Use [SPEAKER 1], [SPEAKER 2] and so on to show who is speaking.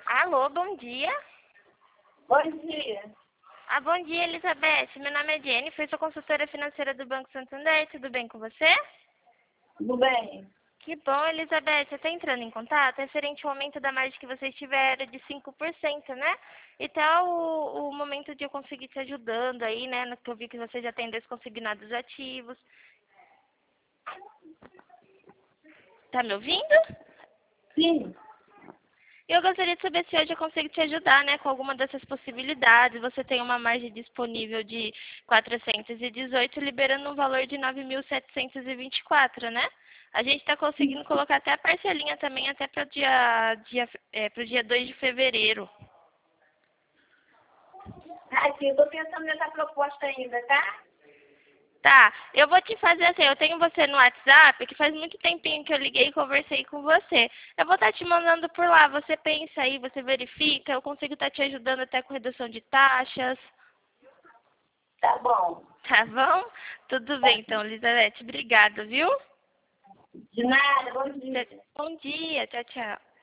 [SPEAKER 1] Alô, bom dia.
[SPEAKER 2] Bom dia.
[SPEAKER 1] Bom dia, Elizabeth. Meu nome é Jennifer, sou consultora financeira do Banco Santander. Tudo bem com você?
[SPEAKER 2] Tudo bem?
[SPEAKER 1] Que bom, Elizabeth. Eu estou entrando em contato referente ao aumento da margem que vocês tiveram de 5%, né? E tá o momento de eu conseguir te ajudando aí, né? No que eu vi que você já tem 2 consignados ativos. Tá me ouvindo?
[SPEAKER 2] Sim.
[SPEAKER 1] Eu gostaria de saber se hoje eu consigo te ajudar, né, com alguma dessas possibilidades. Você tem uma margem disponível de 418, liberando um valor de 9.724, né? A gente está conseguindo colocar até a parcelinha também, até para pro dia 2 de fevereiro.
[SPEAKER 2] Aqui, eu tô pensando nessa proposta ainda, tá?
[SPEAKER 1] Tá, eu vou te fazer assim, eu tenho você no WhatsApp, que faz muito tempinho que eu liguei e conversei com você. Eu vou estar te mandando por lá, você pensa aí, você verifica, eu consigo estar te ajudando até com redução de taxas.
[SPEAKER 2] Tá bom.
[SPEAKER 1] Tá bom? Tudo bem, então, Elizabeth. Obrigada, viu?
[SPEAKER 2] De nada, bom dia.
[SPEAKER 1] Bom dia. Tchau, tchau.